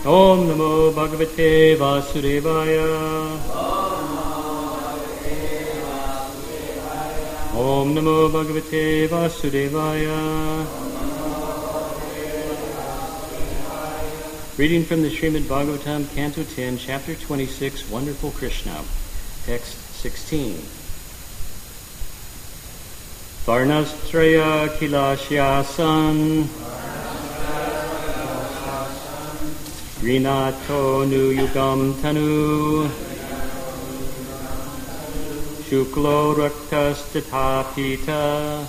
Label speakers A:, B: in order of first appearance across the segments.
A: Om Namo Bhagavate Vasudevaya. Om Namo Bhagavate Vasudevaya. Reading from the Srimad Bhagavatam, Canto 10, Chapter 26, Wonderful Krishna, Text 16. Varnastraya Kilashyasan Grinato Nu Yugam Tanu Shuklo Raktas Tatapita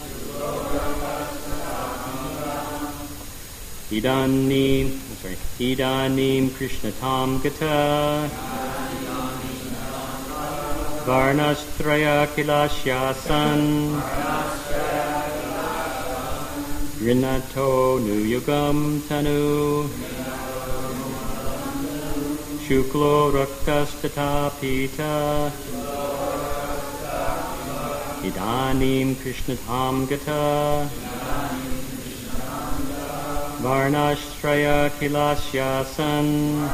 A: Idanim Krishnatam Gata Varnastraya Kilashyasan Grinato Nu Yugam Tanu Shuklo Raktas Tatapita Idanim Krishnatam Gata Varnastraya Kilashyasan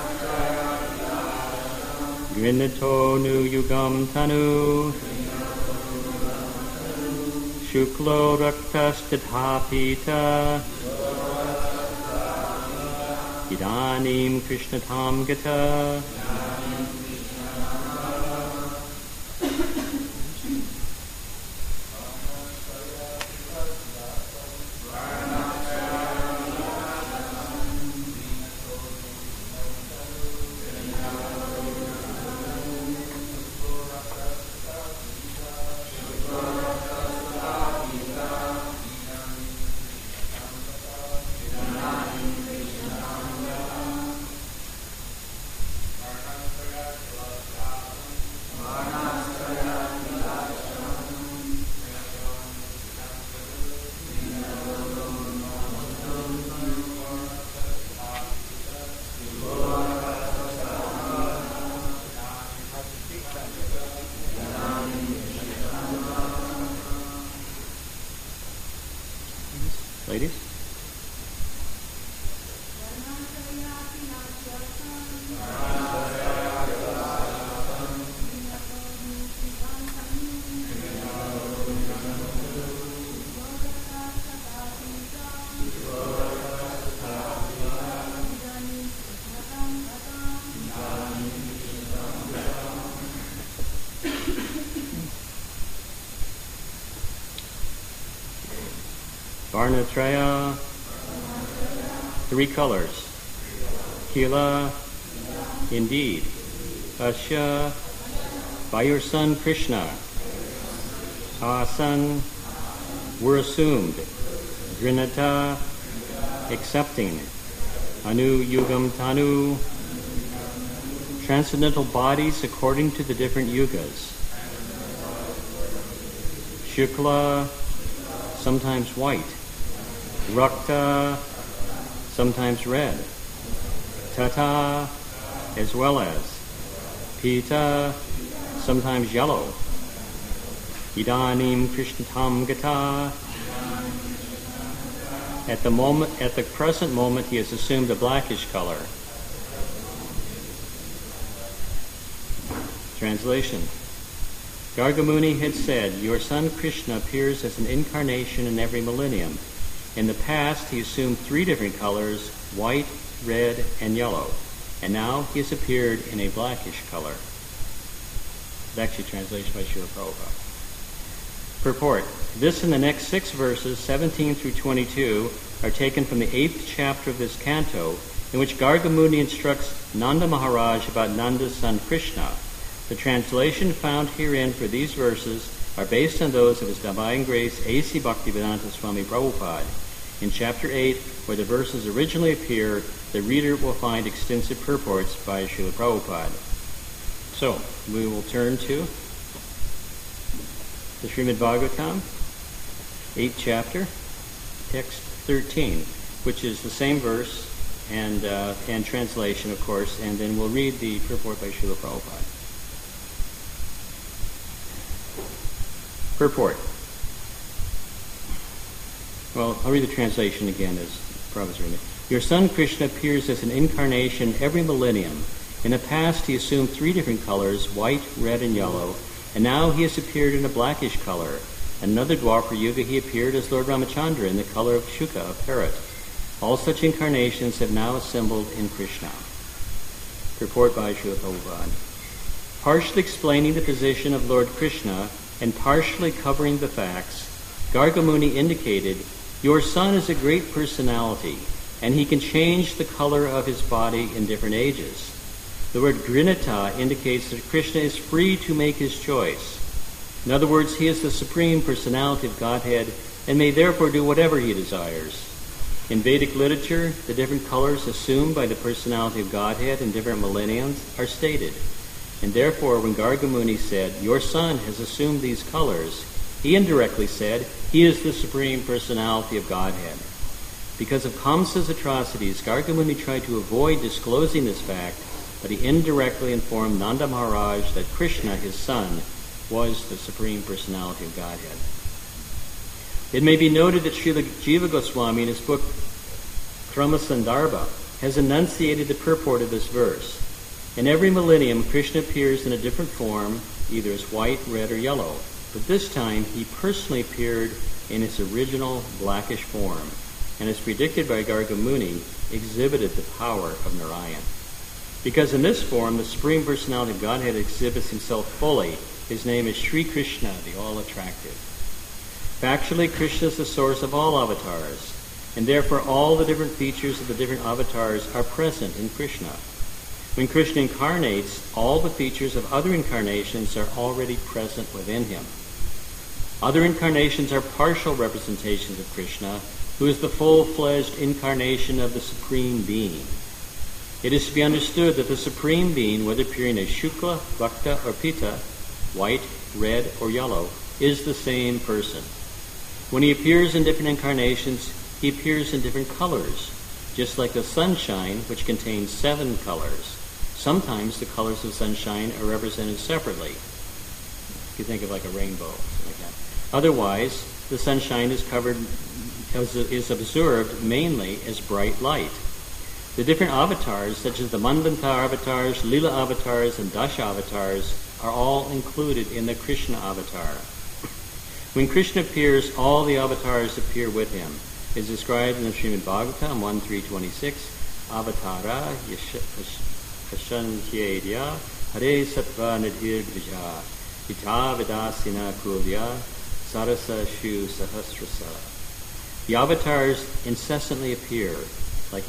A: Grinato Nu Yugam Tanu Shuklo Raktas Tatapita Idanim Krishnatam Gata. Ladies? Varnatraya, three colors. Kila, indeed. Asya, by your son Krishna. Asan, were assumed. Grinata, accepting. Anu Yugam Tanu, transcendental bodies according to the different yugas. Shukla, sometimes white. Rakta, sometimes red. Tata, as well as. Pita, sometimes yellow. Idanim Krishnatam Gata. At the present moment, he has assumed a blackish color. Translation. Gargamuni had said, your son Krishna appears as an incarnation in every millennium. In the past, he assumed three different colors, white, red, and yellow. And now he has appeared in a blackish color. It's actually translation by Srila Prabhupada. Purport. This and the next 6 verses, 17 through 22, are taken from the 8th chapter of this canto, in which Gargamuni instructs Nanda Maharaj about Nanda's son Krishna. The translation found herein for these verses are based on those of His Divine Grace A.C. Bhaktivedanta Swami Prabhupada. In Chapter 8, where the verses originally appear, the reader will find extensive purports by Srila Prabhupada. So, we will turn to the Srimad Bhagavatam, 8th chapter, text 13, which is the same verse and translation, of course, and then we'll read the purport by Srila Prabhupada. Purport. Well, I'll read the translation again as Prabhupada's written it. Your son Krishna appears as an incarnation every millennium. In the past, he assumed 3 different colors, white, red, and yellow, and now he has appeared in a blackish color. In another Dwapara Yuga, he appeared as Lord Ramachandra in the color of Shuka, a parrot. All such incarnations have now assembled in Krishna. Purport by Srila Prabhupada. Partially explaining the position of Lord Krishna and partially covering the facts, Garga Muni indicated, your son is a great personality, and he can change the color of his body in different ages. The word Grinata indicates that Krishna is free to make his choice. In other words, he is the Supreme Personality of Godhead and may therefore do whatever he desires. In Vedic literature, the different colors assumed by the Personality of Godhead in different millenniums are stated. And therefore, when Garga Muni said, your son has assumed these colors, he indirectly said, he is the Supreme Personality of Godhead. Because of Kamsa's atrocities, Garga Muni tried to avoid disclosing this fact, but he indirectly informed Nanda Maharaj that Krishna, his son, was the Supreme Personality of Godhead. It may be noted that Srila Jiva Goswami in his book Krama Sandarbha has enunciated the purport of this verse. In every millennium, Krishna appears in a different form, either as white, red, or yellow, but this time he personally appeared in his original blackish form, and as predicted by Garga Muni, exhibited the power of Narayan. Because in this form, the Supreme Personality of Godhead exhibits himself fully. His name is Sri Krishna, the all-attractive. Factually, Krishna is the source of all avatars, and therefore all the different features of the different avatars are present in Krishna. When Krishna incarnates, all the features of other incarnations are already present within him. Other incarnations are partial representations of Krishna, who is the full-fledged incarnation of the Supreme Being. It is to be understood that the Supreme Being, whether appearing as Shukla, Vakta, or Pita, white, red, or yellow, is the same person. When he appears in different incarnations, he appears in different colors, just like the sunshine, which contains 7 colors. Sometimes the colors of sunshine are represented separately. You think of like a rainbow, something like that. Otherwise, the sunshine is observed mainly as bright light. The different avatars, such as the Manvantara avatars, Leela avatars, and Dasha avatars, are all included in the Krishna avatar. When Krishna appears, all the avatars appear with him. It is described in the Srimad Bhagavatam 1.3.26, Avatara Yashantyedya Hare Sattva Nidhir Dvija Ita Vidasina Kulya Sarasa Shu Sahasrasa. The avatars incessantly appear like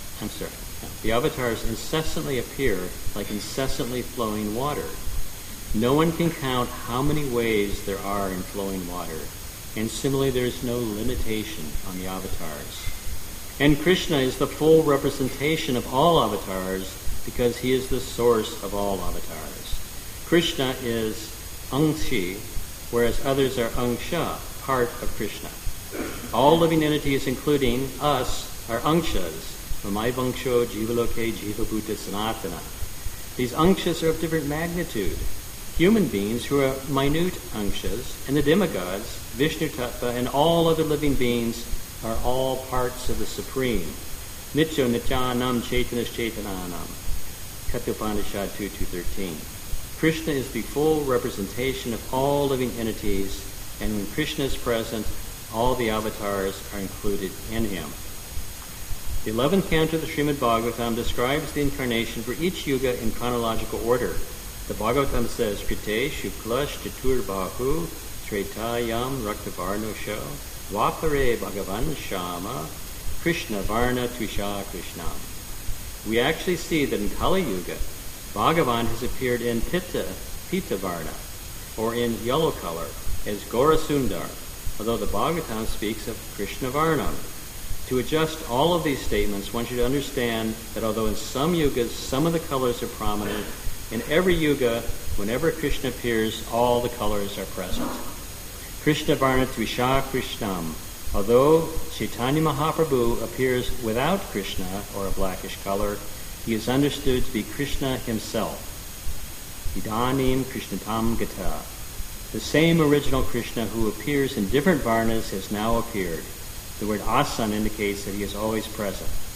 A: incessantly flowing water. No one can count how many ways there are in flowing water, and similarly there is no limitation on the avatars. And Krishna is the full representation of all avatars because he is the source of all avatars. Krishna is Angshi, whereas others are Angsha, part of Krishna. All living entities, including us, are Angshas. Mamai Vangsho, Jivaloke, Jivabhuta, Sanatana. These Angshas are of different magnitude. Human beings who are minute Angshas, and the demigods, Vishnu Tattva, and all other living beings are all parts of the Supreme. Nityo Nityanam Chaitanas Chaitananam. Kathopanishad 2.2.13. Krishna is the full representation of all living entities, and when Krishna is present, all the avatars are included in him. The 11th canto of the Srimad Bhagavatam describes the incarnation for each yuga in chronological order. The Bhagavatam says, Krite Shuklash Chaturbahu Tretayam Raktavarnosho Dwapare Bhagavan Shama Krishna Varna Tvisha Krishnam. We actually see that in Kali Yuga, Bhagavan has appeared in Pita Varna, or in yellow color, as Gora Sundar, although the Bhagavatam speaks of Krishna Varnam. To adjust all of these statements, one should understand that although in some yugas some of the colors are prominent, in every yuga, whenever Krishna appears, all the colors are present. Krishna Varna Tvisha Krishnam. Although Chaitanya Mahaprabhu appears without Krishna, or a blackish color, he is understood to be Krishna himself. Idanim Krishnatam Gata. The same original Krishna who appears in different varnas has now appeared. The word asan indicates that he is always present.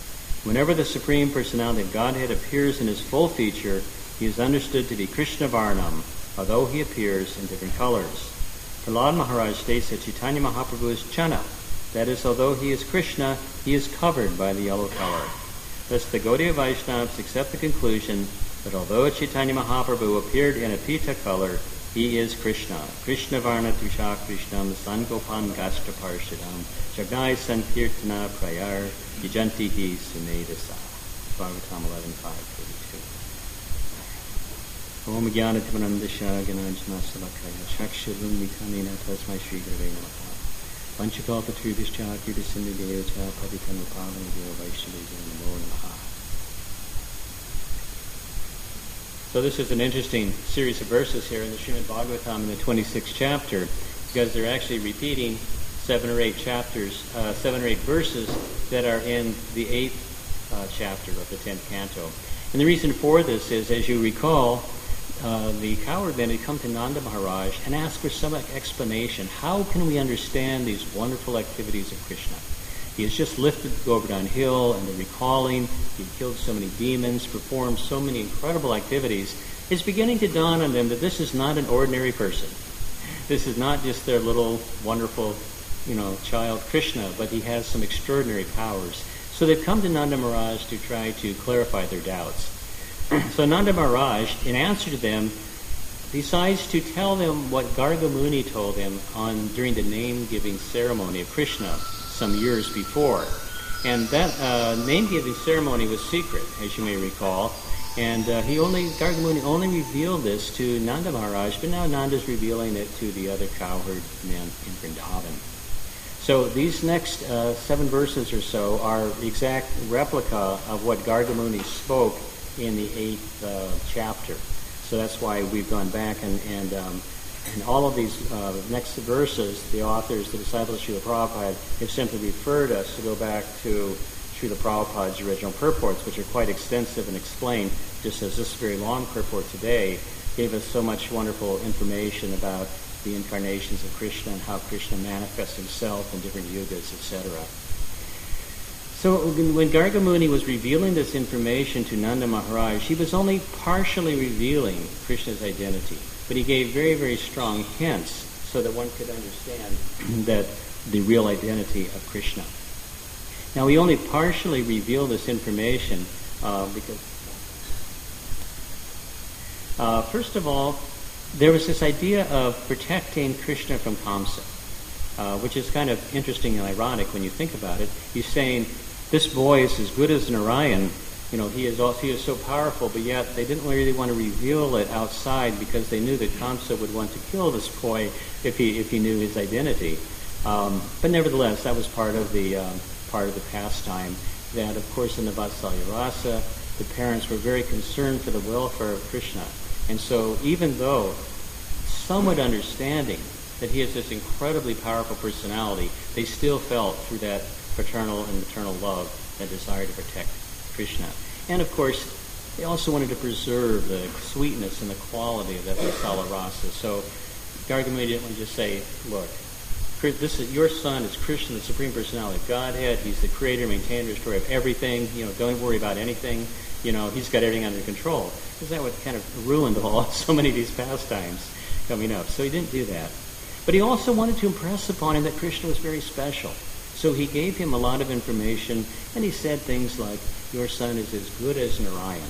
A: Whenever the Supreme Personality of Godhead appears in his full feature, he is understood to be Krishna Varnam, although he appears in different colors. Prahlad Maharaj states that Chaitanya Mahaprabhu is Chana. That is, although he is Krishna, he is covered by the yellow color. Thus, the Gaudiya Vaishnavas accept the conclusion that although Chaitanya Mahaprabhu appeared in a pita color, he is Krishna. Krishna Varna Tusha Krishnam Sangopan Gashta Parshadam Jagnai Sankirtana Prayar Yajantihi Sumedasa. Bhagavatam 11.5-32. Om Jnana Timanandasha Gananjana Salakaya Chakshurun Vitamina Tasmai Shri Gurave Namaha Panchakalpa Trubhischa Kritisindhu Deocha Patitan Upavana Deo Vaishnavi Namo Namaha. So this is an interesting series of verses here in the Srimad Bhagavatam in the 26th chapter, because they're actually repeating 7 or 8 verses that are in the 8th chapter of the 10th canto. And the reason for this is, as you recall, the cowherd men had come to Nanda Maharaj and asked for some explanation. How can we understand these wonderful activities of Krishna? He has just lifted Govardhan Hill, and the recalling, he killed so many demons, performed so many incredible activities. It's beginning to dawn on them that this is not an ordinary person. This is not just their little wonderful, child Krishna, but he has some extraordinary powers. So they've come to Nanda Maharaj to try to clarify their doubts. So Nanda Maharaj, in answer to them, decides to tell them what Garga Muni told him during the name-giving ceremony of Krishna some years before. And that name-giving ceremony was secret, as you may recall. And Garga Muni only revealed this to Nanda Maharaj, but now Nanda's revealing it to the other cowherd men in Vrindavan. So these next 7 verses or so are the exact replica of what Garga Muni spoke in the 8th chapter. So that's why we've gone back and all of these next verses, the authors, the disciples of Srila Prabhupada, have simply referred us to go back to Srila Prabhupada's original purports, which are quite extensive and explain, just as this very long purport today gave us so much wonderful information about the incarnations of Krishna and how Krishna manifests himself in different yugas, etc. So when Garga Muni was revealing this information to Nanda Maharaj, he was only partially revealing Krishna's identity, but he gave very, very strong hints so that one could understand that the real identity of Krishna. Now, he only partially revealed this information because, first of all, there was this idea of protecting Krishna from Kamsa, which is kind of interesting and ironic when you think about it. He's saying, this boy is as good as Narayan. He is so powerful, but yet they didn't really want to reveal it outside because they knew that Kamsa would want to kill this boy if he knew his identity. But nevertheless, that was part of the pastime. That, of course, in the Vatsalya Rasa, the parents were very concerned for the welfare of Krishna, and so even though somewhat understanding that he has this incredibly powerful personality, they still felt through that paternal and maternal love that desire to protect Krishna. And of course, they also wanted to preserve the sweetness and the quality of that Vatsalya Rasa. So Garga Muni didn't want to just say, look, your son is Krishna, the Supreme Personality of Godhead. He's the creator, maintainer, destroyer of everything. Don't worry about anything. He's got everything under control. Because that would kind of ruin so many of these pastimes coming up. So he didn't do that. But he also wanted to impress upon him that Krishna was very special. So he gave him a lot of information, and he said things like, your son is as good as Narayan,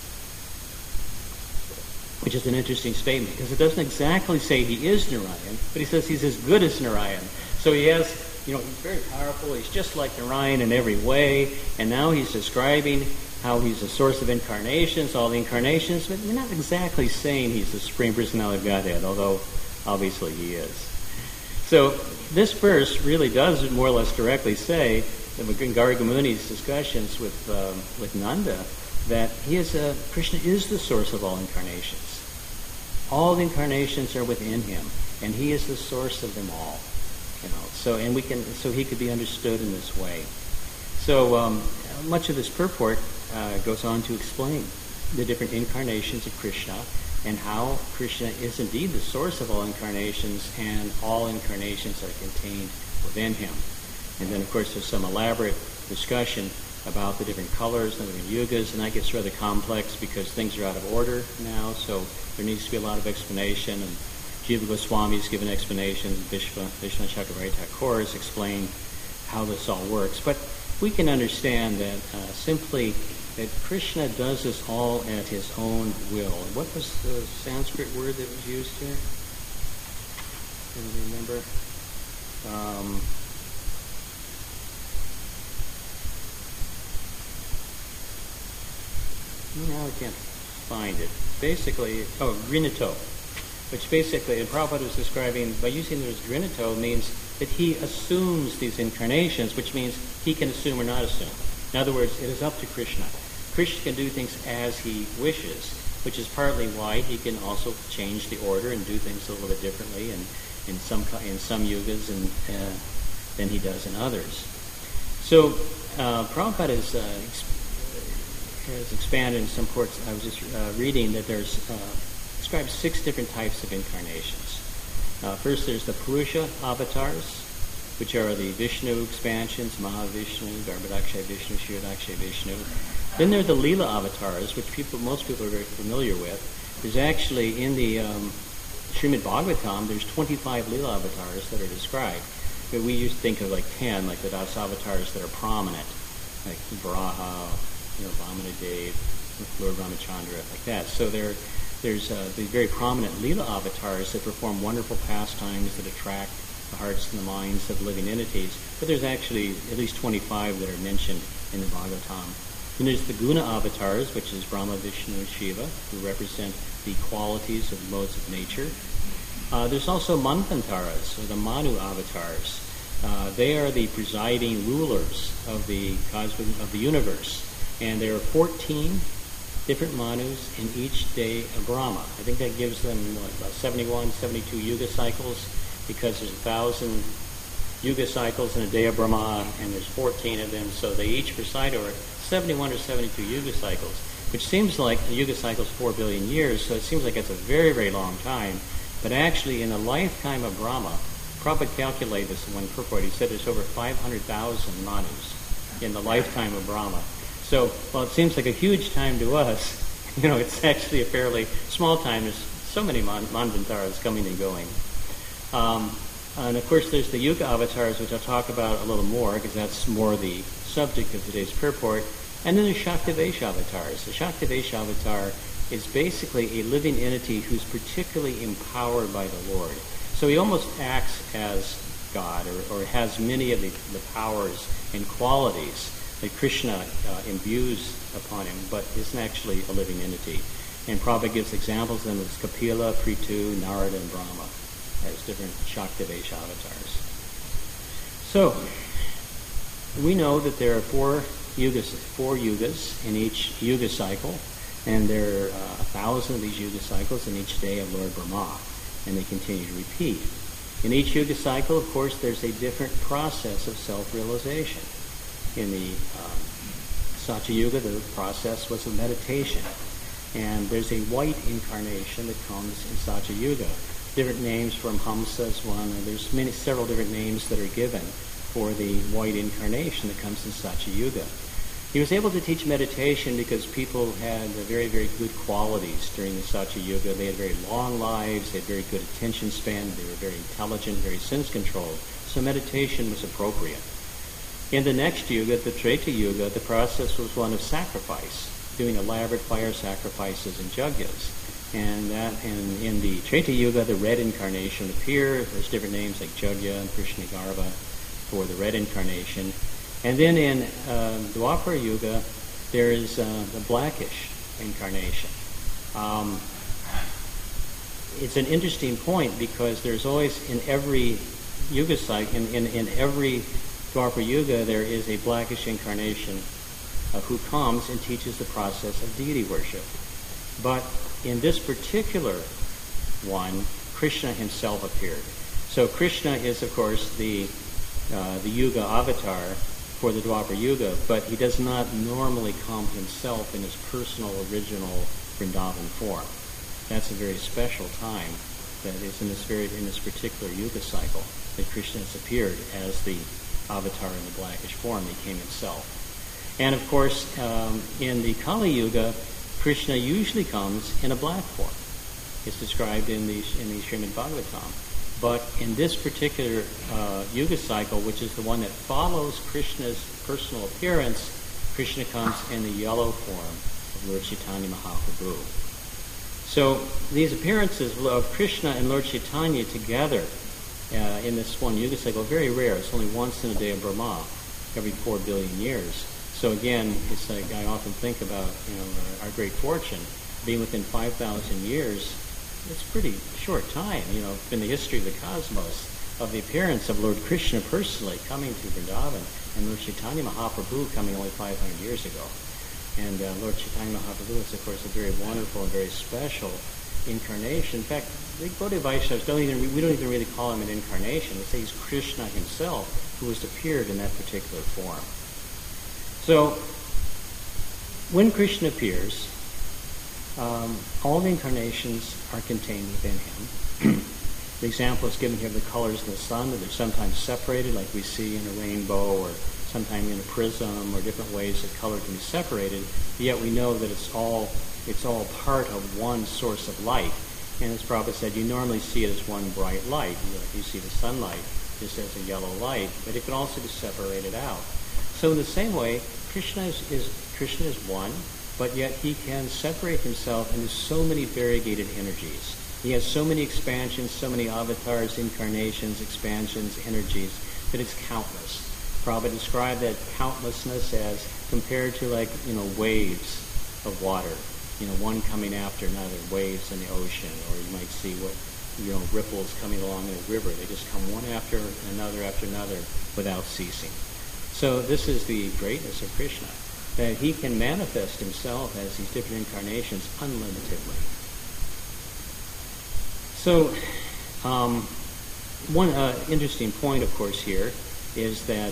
A: which is an interesting statement, because it doesn't exactly say he is Narayan, but he says he's as good as Narayan. So he has, he's very powerful, he's just like Narayan in every way, and now he's describing how he's the source of incarnations, all the incarnations, but we're not exactly saying he's the Supreme Personality of Godhead, although obviously he is. So this verse really does more or less directly say, in Garga Muni's discussions with Nanda, that Krishna is the source of all incarnations. All the incarnations are within him, and he is the source of them all. So he could be understood in this way. So much of this purport goes on to explain the different incarnations of Krishna and how Krishna is indeed the source of all incarnations, and all incarnations are contained within him. And then, of course, there's some elaborate discussion about the different colors and the different yugas, and that gets rather complex because things are out of order now, so there needs to be a lot of explanation, and Jiva Goswami's given explanations, Vishnu Chakravarti Thakur has explained how this all works. But we can understand that simply that Krishna does this all at his own will. And what was the Sanskrit word that was used here? Can you remember? No, I can't find it. Basically, Grinito, which basically, and Prabhupada was describing, by using the word Grinito means that he assumes these incarnations, which means he can assume or not assume. In other words, it is up to Krishna. Krishna can do things as he wishes, which is partly why he can also change the order and do things a little bit differently and in some yugas than he does in others. So Prabhupada has expanded in some courts. I was just reading that there's describes 6 different types of incarnations. First, there's the Purusha avatars, which are the Vishnu expansions, Mahavishnu, Garbhodakshay Vishnu, Kshirodakshay Vishnu. Then there are the Leela avatars, which most people are very familiar with. There's actually, in the Srimad Bhagavatam, there's 25 Leela avatars that are described. But we used to think of like 10, like the Das avatars that are prominent, like Varaha, Vamanadev, Lord Ramachandra, like that. So there's the very prominent Leela avatars that perform wonderful pastimes that attract the hearts and the minds of living entities. But there's actually at least 25 that are mentioned in the Bhagavatam. Then there's the Guna avatars, which is Brahma, Vishnu, and Shiva, who represent the qualities of the modes of nature. There's also Manvantaras, or the Manu avatars. They are the presiding rulers of the universe. And there are 14 different Manus in each day of Brahma. I think that gives them, about 71, 72 Yuga cycles, because there's 1,000 Yuga cycles in a day of Brahma, and there's 14 of them, so they each preside over 71 or 72 Yuga cycles, which seems like a Yuga cycle is 4 billion years, so it seems like it's a very, very long time. But actually, in the lifetime of Brahma, Prabhupada calculated this in one purport. He said there's over 500,000 Manus in the lifetime of Brahma. So, while it seems like a huge time to us, it's actually a fairly small time. There's so many Manvantaras coming and going. And of course, there's the Yuga avatars, which I'll talk about a little more, because that's more the subject of today's purport. And then there's Shaktivesh avatars. The Shaktivesh avatar is basically a living entity who's particularly empowered by the Lord. So he almost acts as God, or has many of the powers and qualities that Krishna imbues upon him, but isn't actually a living entity. And Prabhupada gives examples of them as Kapila, Prithu, Narada, and Brahma as different Shaktivesh avatars. So, we know that there are four yugas in each yuga cycle, and there are 1,000 of these yuga cycles in each day of Lord Brahma, and they continue to repeat. In each yuga cycle, of course, there's a different process of self-realization. In the Satya Yuga, the process was of meditation. And there's a white incarnation that comes in Satya Yuga. Different names from Hamsa is one, and there's several different names that are given for the white incarnation that comes in Satya Yuga. He was able to teach meditation because people had very, very good qualities during the Satya Yuga. They had very long lives, they had very good attention span, they were very intelligent, very sense-controlled. So meditation was appropriate. In the next yuga, the Treta Yuga, the process was one of sacrifice, doing elaborate fire sacrifices and yagyas. And in the Treta Yuga, the red incarnation appeared. There's different names like Jagya and Krishnagarbha for the red incarnation. And then in Dwapara Yuga, there is the blackish incarnation. It's an interesting point because there's always, in every yuga cycle, in every Dwapara Yuga, there is a blackish incarnation who comes and teaches the process of deity worship. But in this particular one, Krishna himself appeared. So Krishna is, of course, the Yuga avatar for the Dwapara Yuga, but he does not normally come himself in his personal, original Vrindavan form. That's a very special time that is in this particular Yuga cycle that Krishna has appeared as the avatar in the blackish form. He came himself. And of course, in the Kali Yuga, Krishna usually comes in a black form. It's described in the Srimad Bhagavatam. But in this particular Yuga cycle, which is the one that follows Krishna's personal appearance, Krishna comes in the yellow form of Lord Chaitanya Mahaprabhu. So these appearances of Krishna and Lord Chaitanya together in this one Yuga cycle are very rare. It's only once in a day of Brahma, every 4 billion years. So again, it's like I often think about, our great fortune being within 5,000 years. It's a pretty short time, in the history of the cosmos, of the appearance of Lord Krishna personally coming to Vrindavan, and Lord Chaitanya Mahaprabhu coming only 500 years ago. And Lord Chaitanya Mahaprabhu is, of course, a very wonderful and very special incarnation. In fact, the Gaudiya Vaishnavas we don't even really call him an incarnation. We say he's Krishna himself who has appeared in that particular form. So, when Krishna appears, all the incarnations are contained within him. The example is given here of the colors of the sun, that they're sometimes separated, like we see in a rainbow, or sometimes in a prism, or different ways that color can be separated. Yet we know that it's all part of one source of light. And as Prabhupada said, you normally see it as one bright light. You see the sunlight just as a yellow light, but it can also be separated out. So in the same way, Krishna is one, but yet he can separate himself into so many variegated energies. He has so many expansions, so many avatars, incarnations, expansions, energies, that it's countless. Prabhupada described that countlessness as compared to waves of water, one coming after another, waves in the ocean, or you might see ripples coming along in a river. They just come one after another without ceasing. So this is the greatness of Krishna, that he can manifest himself as these different incarnations unlimitedly. So one interesting point, of course, here is that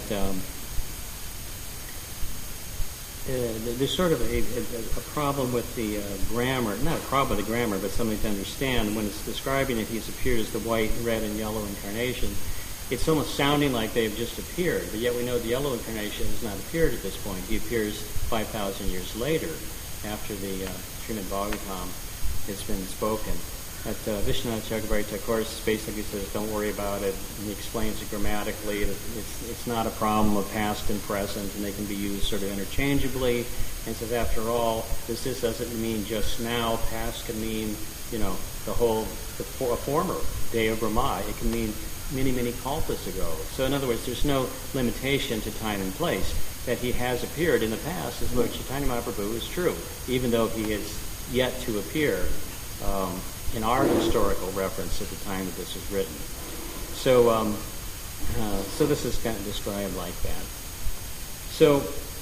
A: there's sort of a problem with the grammar, not a problem with the grammar, but something to understand. When it's describing that he's appeared as the white, red, and yellow incarnation, it's almost sounding like they've just appeared, but yet we know the yellow incarnation has not appeared at this point. He appears 5,000 years later, after the Srimad Bhagavatam has been spoken. At Vishwanath Chakravarti Thakur basically says, don't worry about it. And he explains it grammatically. It's not a problem of past and present, and they can be used sort of interchangeably. And says, after all, this doesn't mean just now. Past can mean, a former day of Brahma. It can mean many, many kalpas ago. So in other words, there's no limitation to time and place. That he has appeared in the past as Lord Chaitanya Mahaprabhu is true, even though he is yet to appear in our historical reference at the time that this was written. So, so this is kind of described like that. So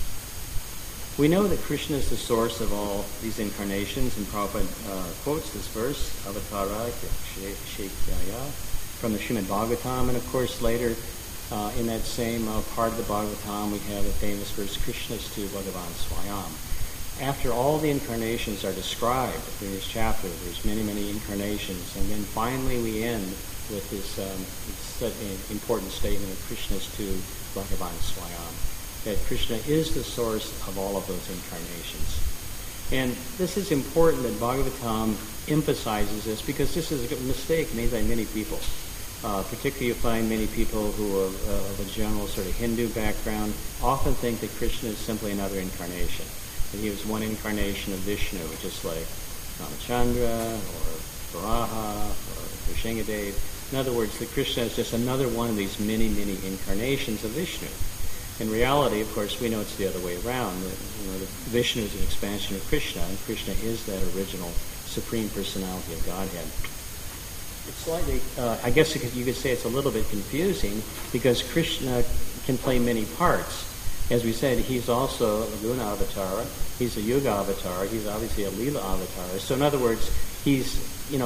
A: we know that Krishna is the source of all these incarnations, and Prabhupada quotes this verse, Avatara Shekyaya, from the Srimad Bhagavatam, and of course later in that same part of the Bhagavatam we have the famous verse, Krishnastu Bhagavan Swayam. After all the incarnations are described in this chapter, there's many, many incarnations, and then finally we end with this important statement of Krishnastu Bhagavan Swayam, that Krishna is the source of all of those incarnations. And this is important that Bhagavatam emphasizes this, because this is a mistake made by many people. Particularly you find many people who are of a general sort of Hindu background often think that Krishna is simply another incarnation. That he was one incarnation of Vishnu, just like Ramachandra or Varaha or Nrsingadev. In other words, that Krishna is just another one of these many, many incarnations of Vishnu. In reality, of course, we know it's the other way around. That Vishnu is an expansion of Krishna, and Krishna is that original Supreme Personality of Godhead. It's slightly, I guess you could say it's a little bit confusing, because Krishna can play many parts. As we said, he's also a Guna Avatar, he's a Yuga Avatar, he's obviously a Leela Avatar. So in other words, he's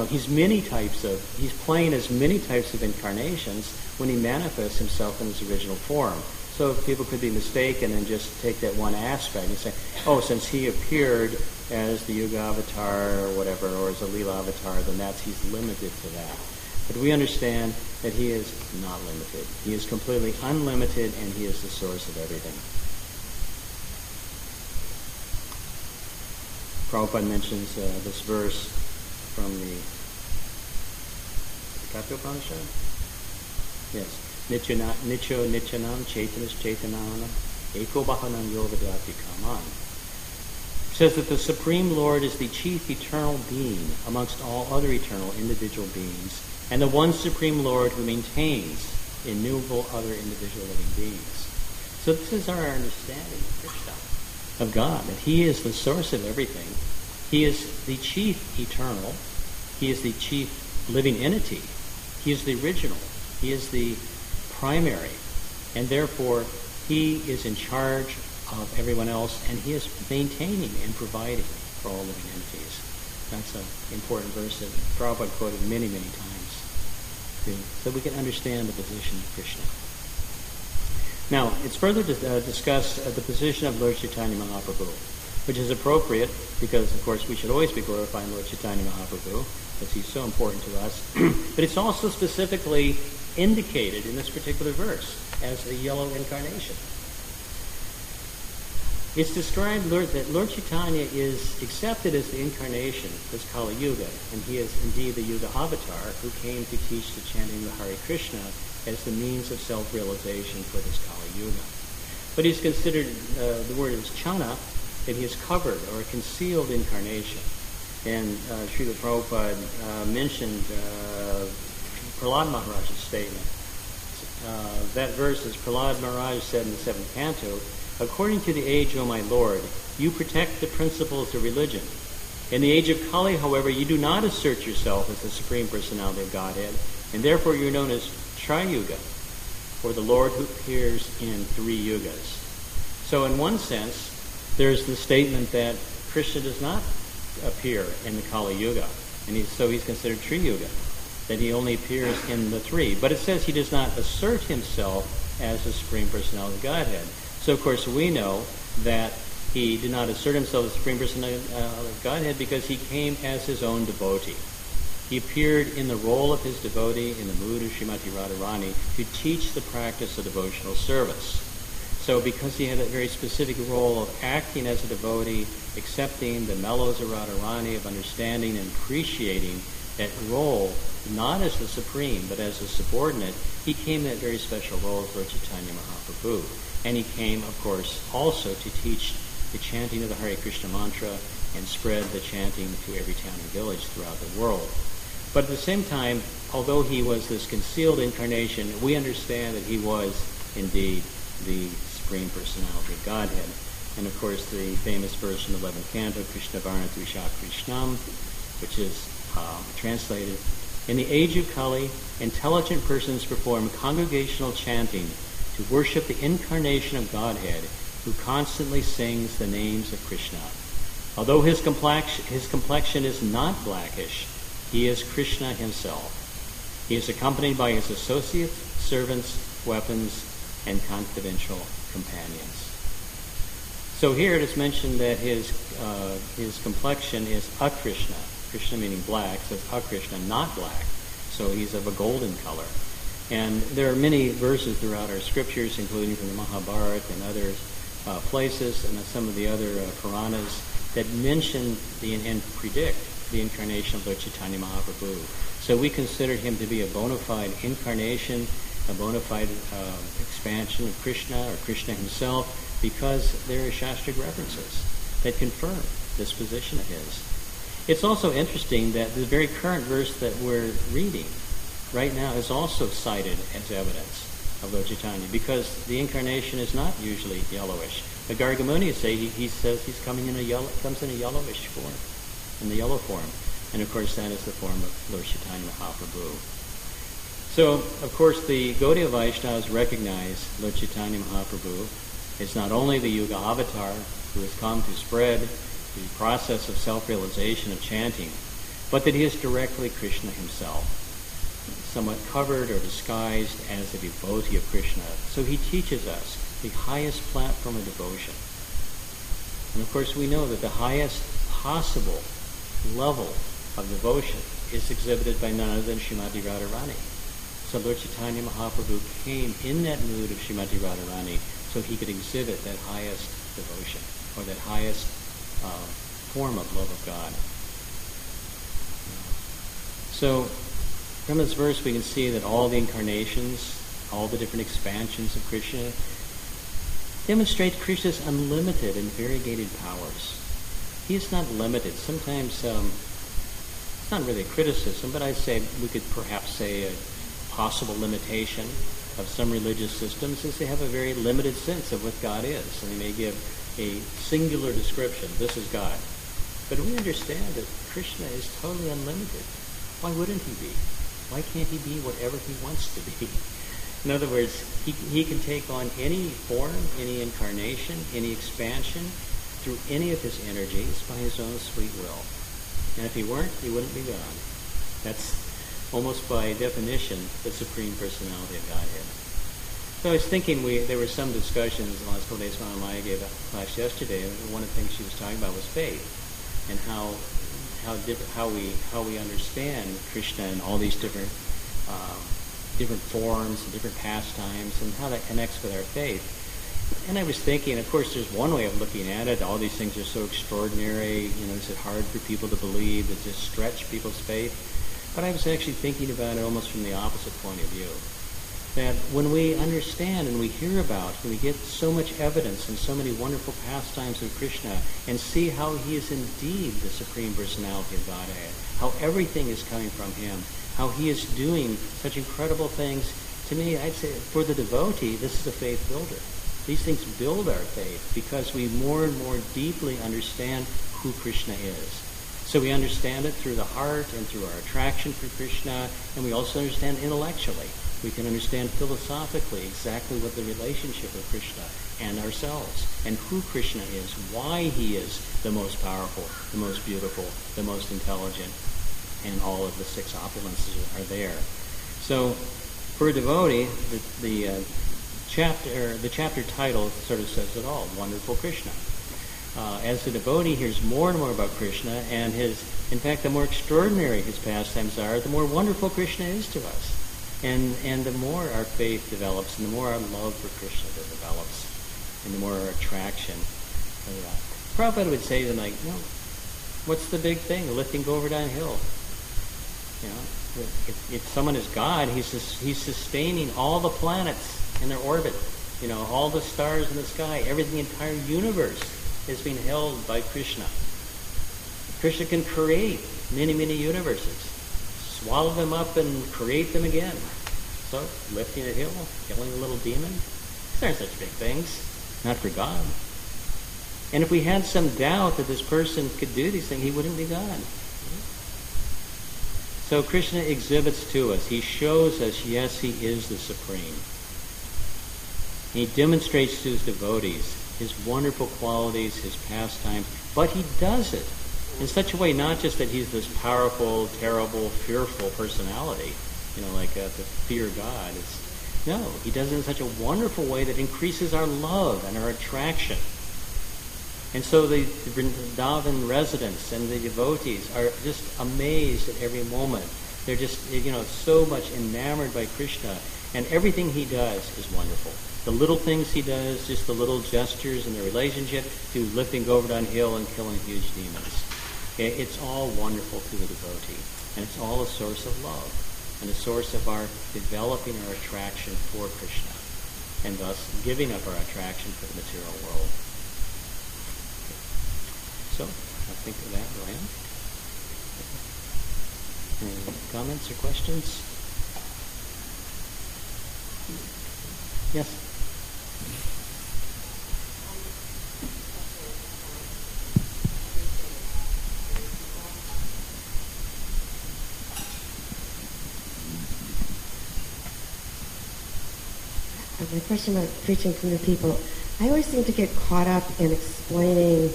A: playing as many types of incarnations when he manifests himself in his original form. So people could be mistaken and just take that one aspect and say, oh, since he appeared as the Yuga Avatar or whatever, or as a Leela Avatar, then he's limited to that. But we understand that he is not limited. He is completely unlimited, and he is the source of everything. Prabhupada mentions this verse from the Kathopanishad? Yes. Nityo Nityanam Chaitanas Chaitananam Eko Bahanam Yogadati Kaman. It says that the Supreme Lord is the chief eternal being amongst all other eternal individual beings, and the one Supreme Lord who maintains innumerable other individual living beings. So this is our understanding of Krishna, of God, that He is the source of everything. He is the chief eternal. He is the chief living entity. He is the original. He is the primary. And therefore, He is in charge of everyone else, and He is maintaining and providing for all living entities. That's an important verse that Prabhupada quoted many, many times, so we can understand the position of Krishna. Now, it's further discussed the position of Lord Chaitanya Mahaprabhu, which is appropriate because, of course, we should always be glorifying Lord Chaitanya Mahaprabhu because he's so important to us. But it's also specifically indicated in this particular verse as the yellow incarnation. It's described that Lord Chaitanya is accepted as the incarnation, this Kali Yuga, and he is indeed the Yuga avatar who came to teach the chanting of the Hare Krishna as the means of self-realization for this Kali Yuga. But he's considered, the word is chana, that he is covered or a concealed incarnation. And Srila Prabhupada mentioned Prahlad Maharaj's statement. That verse, as Prahlad Maharaj said in the 7th canto, "According to the age, O my Lord, you protect the principles of religion. In the age of Kali, however, you do not assert yourself as the Supreme Personality of Godhead, and therefore you're known as Tri-Yuga, or the Lord who appears in 3 yugas." So in one sense, there's the statement that Krishna does not appear in the Kali Yuga, and he's considered Tri-Yuga, that he only appears in the 3. But it says he does not assert himself as the Supreme Personality of Godhead. So, of course, we know that he did not assert himself as the Supreme Personality of Godhead because he came as his own devotee. He appeared in the role of his devotee in the mood of Srimati Radharani to teach the practice of devotional service. So because he had a very specific role of acting as a devotee, accepting the mellows of Radharani, of understanding and appreciating that role, not as the supreme, but as a subordinate, he came in that very special role as Lord Chaitanya Mahaprabhu. And he came, of course, also to teach the chanting of the Hare Krishna mantra and spread the chanting to every town and village throughout the world. But at the same time, although he was this concealed incarnation, we understand that he was indeed the Supreme Personality of Godhead. And of course, the famous verse in the 11th canto, Krishna Varna Drisha Krishnam, which is translated, "In the age of Kali, intelligent persons perform congregational chanting to worship the incarnation of Godhead, who constantly sings the names of Krishna. Although his complexion is not blackish, he is Krishna himself. He is accompanied by his associates, servants, weapons, and confidential companions." So here it is mentioned that his complexion is akrishna, Krishna meaning black, so it's akrishna, not black. So he's of a golden color. And there are many verses throughout our scriptures, including from the Mahabharata and other places, and some of the other Puranas, that mention and predict the incarnation of Lord Chaitanya Mahaprabhu. So we consider him to be a bona fide incarnation, a bona fide expansion of Krishna, or Krishna himself, because there are Shastric references that confirm this position of his. It's also interesting that the very current verse that we're reading right now is also cited as evidence of Lord Chaitanya, because the incarnation is not usually yellowish. The Gargamuni he says he's comes in a yellowish form, in the yellow form. And of course that is the form of Lord Chaitanya Mahaprabhu. So, of course, the Gaudiya Vaishnavas recognize Lord Chaitanya Mahaprabhu is not only the Yuga avatar who has come to spread the process of self-realization of chanting, but that he is directly Krishna himself, somewhat covered or disguised as a devotee of Krishna. So he teaches us the highest platform of devotion. And of course we know that the highest possible level of devotion is exhibited by none other than Srimati Radharani. So Lord Chaitanya Mahaprabhu came in that mood of Srimati Radharani so he could exhibit that highest devotion, or that highest form of love of God. So from this verse we can see that all the incarnations, all the different expansions of Krishna demonstrate Krishna's unlimited and variegated powers. He is not limited. Sometimes it's not really a criticism, but I'd say we could perhaps say a possible limitation of some religious systems is they have a very limited sense of what God is. And they may give a singular description, this is God. But we understand that Krishna is totally unlimited. Why wouldn't he be? Why can't he be whatever he wants to be? In other words, he can take on any form, any incarnation, any expansion through any of his energies by his own sweet will. And if he weren't, he wouldn't be God. That's almost by definition the Supreme Personality of Godhead. So I was thinking there were some discussions the last couple of days when Maya gave a class yesterday, and one of the things she was talking about was faith and how we understand Krishna in all these different forms and different pastimes, and how that connects with our faith. And I was thinking, of course, there's one way of looking at it. All these things are so extraordinary. Is it hard for people to believe? Does it stretch people's faith? But I was actually thinking about it almost from the opposite point of view. That when we understand and we hear about, and we get so much evidence and so many wonderful pastimes of Krishna, and see how he is indeed the Supreme Personality of Godhead, how everything is coming from him, how he is doing such incredible things, to me, I'd say for the devotee, this is a faith builder. These things build our faith because we more and more deeply understand who Krishna is. So we understand it through the heart and through our attraction for Krishna, and we also understand intellectually. We can understand philosophically exactly what the relationship of Krishna and ourselves, and who Krishna is, why he is the most powerful, the most beautiful, the most intelligent, and all of the six opulences are there. So for a devotee, the chapter title sort of says it all, Wonderful Krishna. As the devotee hears more and more about Krishna, and in fact, the more extraordinary his pastimes are, the more wonderful Krishna is to us. And the more our faith develops, and the more our love for Krishna develops, and the more our attraction for that. Prabhupada would say to them, what's the big thing? Lifting Govardhan Hill. If someone is God, he's sustaining all the planets in their orbit. All the stars in the sky, everything, the entire universe is being held by Krishna. Krishna can create many, many universes, swallow them up and create them again. So, lifting a hill, killing a little demon, these aren't such big things, not for God. And if we had some doubt that this person could do these things, he wouldn't be God. So Krishna exhibits to us, he shows us, yes, he is the Supreme. He demonstrates to his devotees his wonderful qualities, his pastimes, but he does it in such a way, not just that he's this powerful, terrible, fearful personality, like to fear God. No, he does it in such a wonderful way that increases our love and our attraction. And so the Vrindavan residents and the devotees are just amazed at every moment. They're just, so much enamored by Krishna, and everything he does is wonderful. The little things he does, just the little gestures in the relationship, to lifting Govardhan Hill and killing huge demons. It's all wonderful to the devotee. And it's all a source of love, and a source of our developing our attraction for Krishna, and thus giving up our attraction for the material world. So, I think of that, Ryan. Any comments or questions? Yes?
B: My question about preaching to new people, I always seem to get caught up in explaining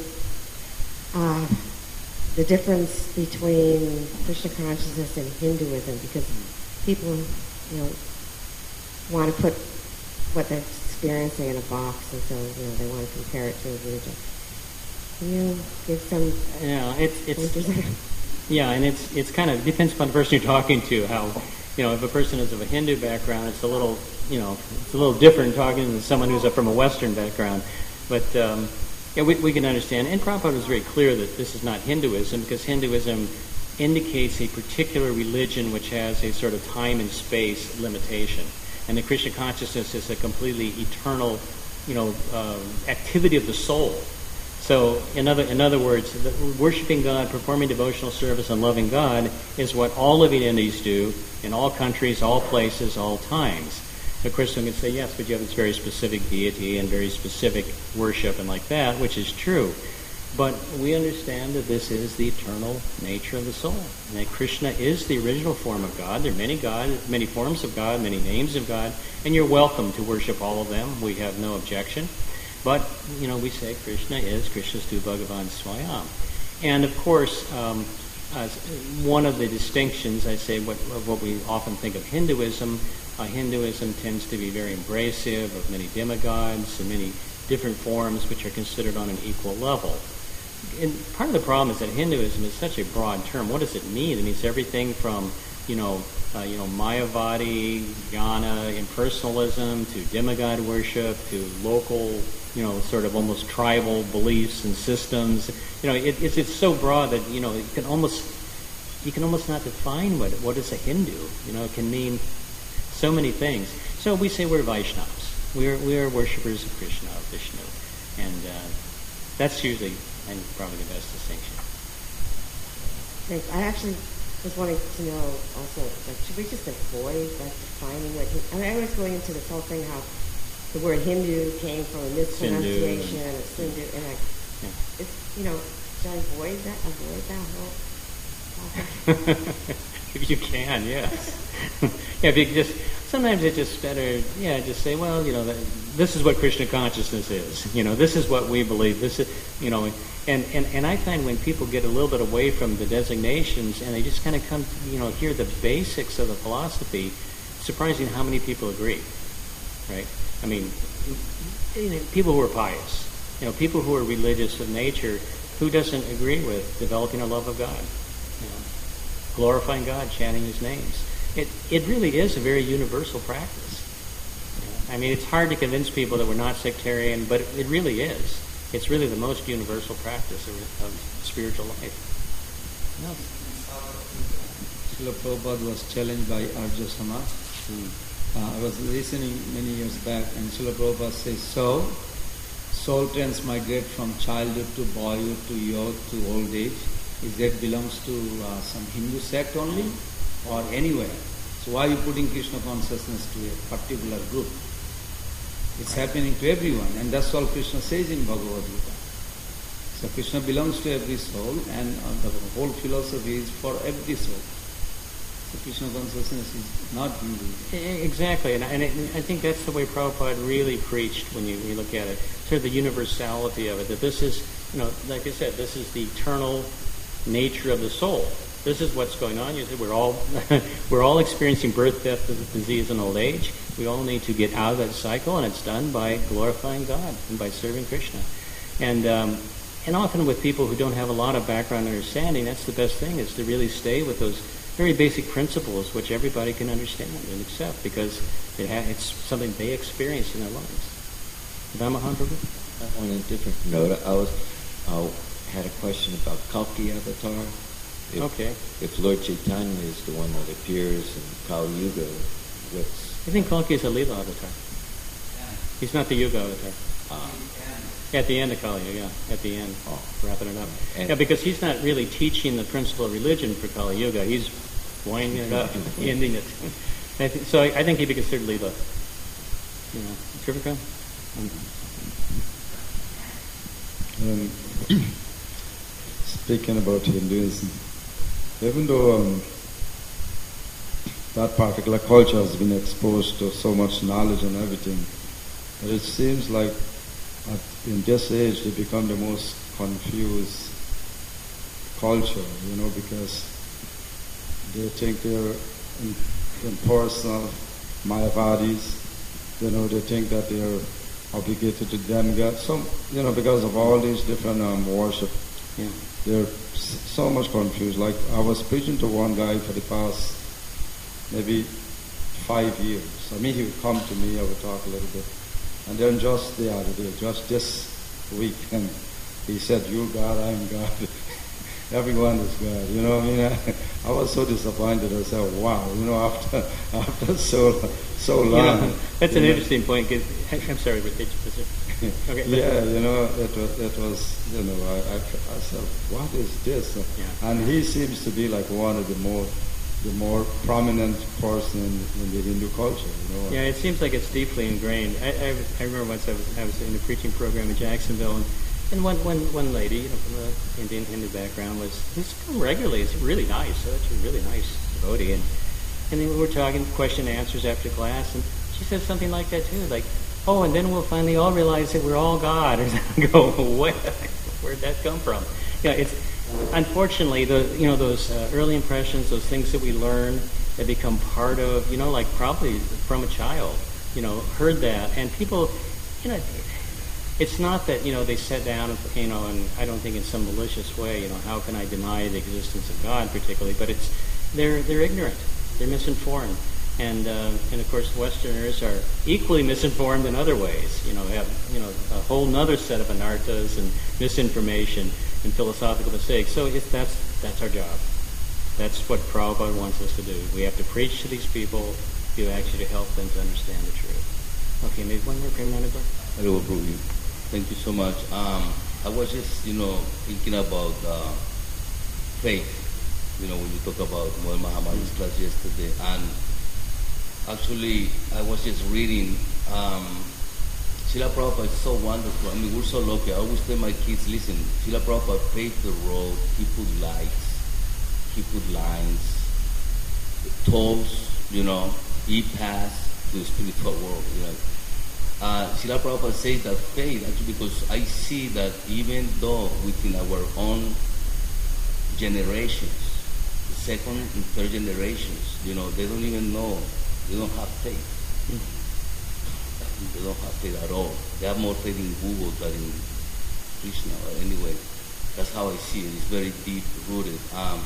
B: the difference between Krishna consciousness and Hinduism, because people, want to put what they're experiencing in a box, and so they want to compare it to a religion. Can you give some pointers?
A: Yeah, and it's kind of depends upon the person you're talking to. How if a person is of a Hindu background, it's a little different talking to someone who's from a Western background. But Yeah, we can understand. And Prabhupada was very clear that this is not Hinduism, because Hinduism indicates a particular religion which has a sort of time and space limitation. And the Krishna consciousness is a completely eternal, activity of the soul. So, in other words, worshiping God, performing devotional service, and loving God is what all living entities do in all countries, all places, all times. Of course, one can say, yes, but you have this very specific deity and very specific worship and like that, which is true. But we understand that this is the eternal nature of the soul, and that Krishna is the original form of God. There are many forms of God, many names of God, and you're welcome to worship all of them. We have no objection. But, we say Krishna is Krishnastu Bhagavan Swayam. And, of course, one of the distinctions, I say, what we often think of Hinduism, Hinduism tends to be very embracive of many demigods and many different forms which are considered on an equal level. And part of the problem is that Hinduism is such a broad term. What does it mean? It means everything from, Mayavadi, jnana, impersonalism, to demigod worship, to local, sort of almost tribal beliefs and systems. It's so broad that, you can almost not define what is a Hindu. It can mean so many things. So we say we're Vaishnavas. We are worshippers of Krishna, of Vishnu. And that's usually, probably the best distinction.
B: Thanks. I actually was wanting to know also, should we just avoid defining what... I was going into this whole thing how the word Hindu came from a mispronunciation of Sindhu, and should I avoid that whole topic?
A: If you can, yes. If you sometimes it's just better, just say, well, this is what Krishna consciousness is. This is what we believe. This is, and I find when people get a little bit away from the designations and they just kind of come, hear the basics of the philosophy, it's surprising how many people agree, right? I mean, people who are pious, people who are religious of nature, who doesn't agree with developing a love of God? Glorifying God, chanting His names. It really is a very universal practice. I mean, it's hard to convince people that we're not sectarian, but it really is. It's really the most universal practice of spiritual life.
C: Srila Prabhupada was challenged by Arya Samaj. I was listening many years back, and Srila Prabhupada says, soul transmigrate from childhood to boyhood to youth to old age. Is that belongs to some Hindu sect only or anywhere? So why are you putting Krishna consciousness to a particular group? It's happening to everyone, and that's all Krishna says in Bhagavad Gita. So Krishna belongs to every soul, and the whole philosophy is for every soul. So Krishna consciousness is not Hindu.
A: Exactly, and I think that's the way Prabhupada really preached when you look at it. Sort of the universality of it, that this is, like I said, this is the eternal nature of the soul. This is what's going on. You said we're all experiencing birth, death, disease, and old age. We all need to get out of that cycle, and it's done by glorifying God and by serving Krishna. And often with people who don't have a lot of background understanding, that's the best thing, is to really stay with those very basic principles which everybody can understand and accept, because it's something they experience in their lives. Mahaprabhu?
D: On a different note, I had a question about Kalki Avatar. If Lord Chaitanya is the one that appears in Kali Yuga,
A: I think Kalki is a Leela Avatar. He's not the Yuga Avatar. At the end of Kali Yuga, at the end, wrapping it up. Because he's not really teaching the principle of religion for Kali Yuga. He's winding it up, ending it. So I think he'd be considered Leela. Trivika?
E: Speaking about Hinduism, even though that particular culture has been exposed to so much knowledge and everything, but it seems like in this age they become the most confused culture, because they think they're impersonal Mayavadis, they think that they're obligated to demigods. So, because of all these different worship, they're so much confused. Like, I was preaching to one guy for the past maybe 5 years. I mean, he would come to me, I would talk a little bit. And then just the other day, just this weekend. He said, "You God, I am God." Everyone is God. You know, I mean, I was so disappointed. I said, "Wow, you know, after so long."
A: You know, that's an interesting point. I'm sorry, but okay.
E: Yeah, you know, it was, you know, I said, "What is this?"
A: Yeah.
E: And he seems to be like one of the more prominent person in the Hindu culture. You know.
A: Yeah, it seems like it's deeply ingrained. I remember once I was in a preaching program in Jacksonville, and one lady, you know, from an Indian Hindu background was come regularly. It's really nice. So it's a really nice devotee, and then we were talking question and answers after class, and she said something like that too, like, "Oh, and then we'll finally all realize that we're all God." And I go, "What? Where'd that come from?" Yeah, it's unfortunately those early impressions, those things that we learn that become part of, you know, like probably from a child, you know, heard that, and people, you know. It's not that, you know, they sat down and, you know, and I don't think in some malicious way, you know, how can I deny the existence of God particularly, but it's, they're ignorant, they're misinformed, and of course Westerners are equally misinformed in other ways, you know, have, you know, a whole nother set of anarthas and misinformation and philosophical mistakes, so that's our job. That's what Prabhupada wants us to do. We have to preach to these people to actually help them to understand the truth. Okay, maybe one more Premananda.
F: Hello, Prabhu. Thank you so much. I was just, you know, thinking about faith. You know, when you talk about Moel Mahamad's class yesterday, and actually, I was just reading. Srila Prabhupada is so wonderful. I mean, we're so lucky. I always tell my kids, listen, Srila Prabhupada paved the road. He put lights. He put lines, tolls. You know, he passed to the spiritual world. You know. Srila Prabhupada says that faith, actually, because I see that even though within our own generations, the second and third generations, you know, they don't even know, they don't have faith. They don't have faith at all. They have more faith in Google than in Krishna. But anyway, that's how I see it. It's very deep rooted.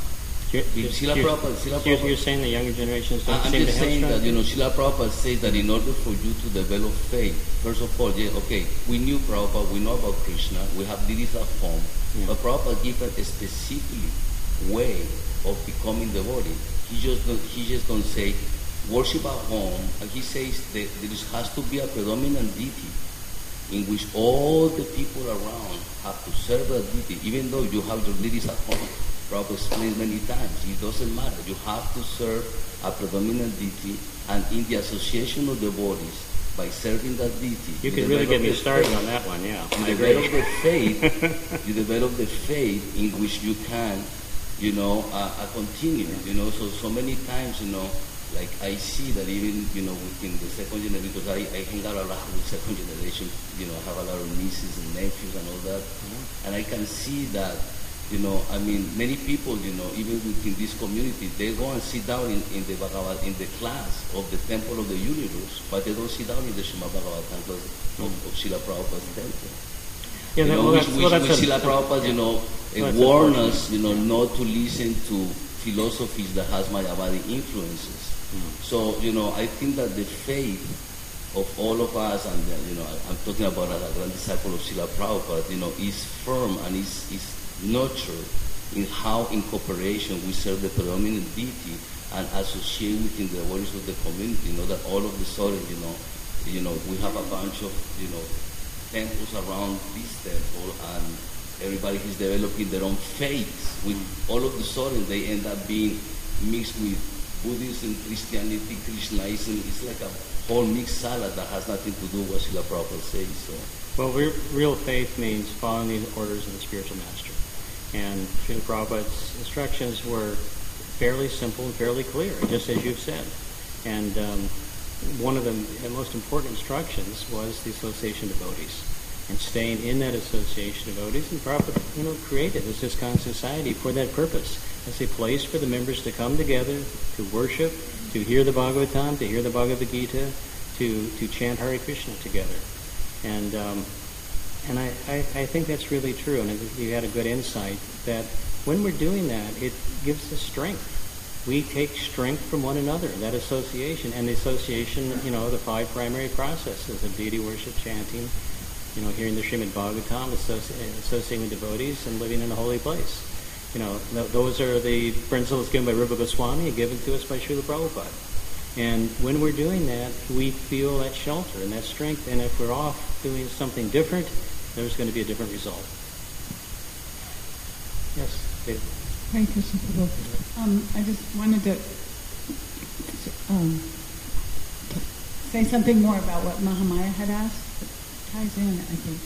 A: You're saying the younger generations don't
F: I'm
A: seem
F: just
A: to have
F: saying
A: strength?
F: that, you know, Srila Prabhupada says that in order for you to develop faith, first of all, yeah, okay, we knew Prabhupada, we know about Krishna, we have deities at home, but Prabhupada gives us a specific way of becoming devotee. He just don't say worship at home, and he says that there has to be a predominant deity in which all the people around have to serve that deity, even though you have your deities at home. Prabhupada explained many times, it doesn't matter. You have to serve a predominant deity, and in the association of devotees, by serving that deity,
A: you can really get me started on that one, yeah.
F: You develop the faith. You develop the faith in which you can, you know, continue. You know, so many times, you know, like I see that even, you know, within the second generation, because I hang out a lot with second generation. You know, I have a lot of nieces and nephews and all that, and I can see that. You know, I mean, many people, you know, even within this community, they go and sit down in the Bhagavad, in the class of the Temple of the Universe, but they don't sit down in the Srimad Bhagavatam of Srila Prabhupada's temple.
A: Yeah,
F: you know, which Srila Prabhupada, you know, warn us, you know, not to listen to philosophies that has Mayavadi influences. So, you know, I think that the faith of all of us, and, you know, I'm talking about a grand disciple of Srila Prabhupada, you know, is firm and is nurtured in how in cooperation we serve the predominant deity and associate within the devotees of the community. You know, that all of a sudden, you know, we have a bunch of, you know, temples around this temple, and everybody is developing their own faiths. With all of a sudden, they end up being mixed with Buddhism, Christianity, Krishnaism. It's like a whole mixed salad that has nothing to do with what Srila Prabhupada says. So.
A: Well, real faith means following the orders of the spiritual master. And Srila Prabhupada's instructions were fairly simple and fairly clear, just as you've said. And one of the most important instructions was the association of devotees, and staying in that association of devotees. And Prabhupada, you know, created this ISKCON society for that purpose, as a place for the members to come together, to worship, to hear the Bhagavatam, to hear the Bhagavad Gita, to chant Hare Krishna together. And I think that's really true, and you had a good insight that when we're doing that, it gives us strength. We take strength from one another, that association, and the association, you know, the 5 primary processes of deity worship, chanting, hearing the Srimad Bhagavatam, associating with devotees, and living in a holy place. Those are the principles given by Rupa Goswami and given to us by Srila Prabhupada. And when we're doing that, we feel that shelter and that strength. And if we're off doing something different, there's going to be a different result. Yes, David.
G: Thank you, Prabhu. I just wanted to say something more about what Mahamaya had asked. It ties in, I think.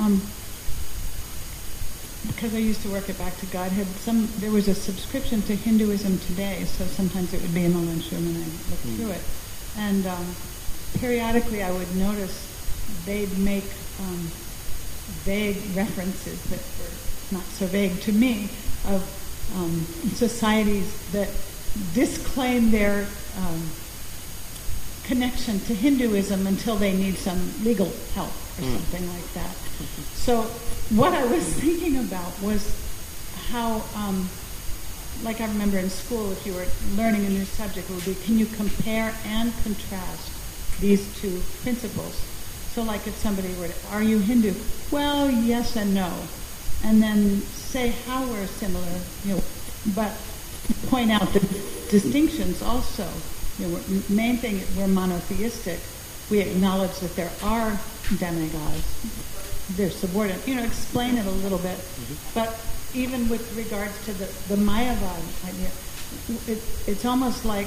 G: Because I used to work at Back to Godhead, there was a subscription to Hinduism Today, so sometimes it would be in the lunchroom and I'd look through it. And periodically I would notice they'd make vague references that were not so vague to me of societies that disclaim their connection to Hinduism until they need some legal help or something like that. So what I was thinking about was how, like I remember in school, if you were learning a new subject, it would be, can you compare and contrast these two principles? So like if somebody were to, are you Hindu? Well, yes and no. And then say how we're similar, but point out the distinctions also. Main thing, we're monotheistic. We acknowledge that there are demigods. They're subordinate. Explain it a little bit. But even with regards to the Mayavad idea, it's almost like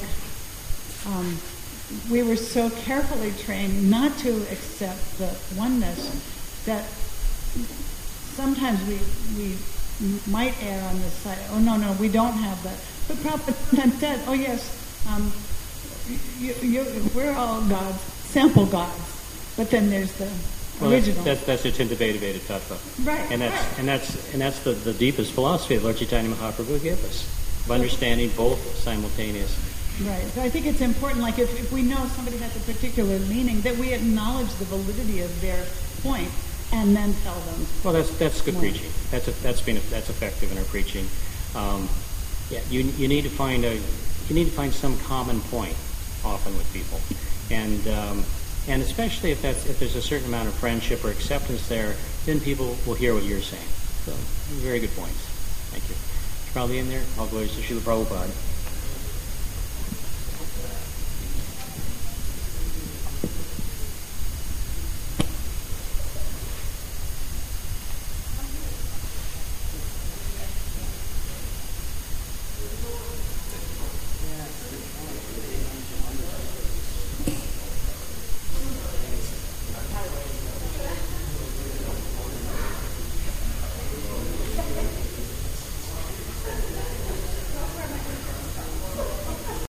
G: we were so carefully trained not to accept the oneness that sometimes we might err on the side, oh no, we don't have that. But Prabhupada said, oh yes, we're all gods, sample gods, but then there's the original.
A: That's the Chintabheda Tattva.
G: Right.
A: And that's the deepest philosophy that Lord Chaitanya Mahaprabhu gave us, of understanding both simultaneously.
G: Right. So I think it's important, like if we know somebody has a particular meaning, that we acknowledge the validity of their point and then tell them.
A: Well, that's good preaching. That's effective in our preaching. You need to find some common point often with people, and especially if there's a certain amount of friendship or acceptance there, then people will hear what you're saying. So very good points. Thank you. It's probably in there. All glories to Srila Prabhupada.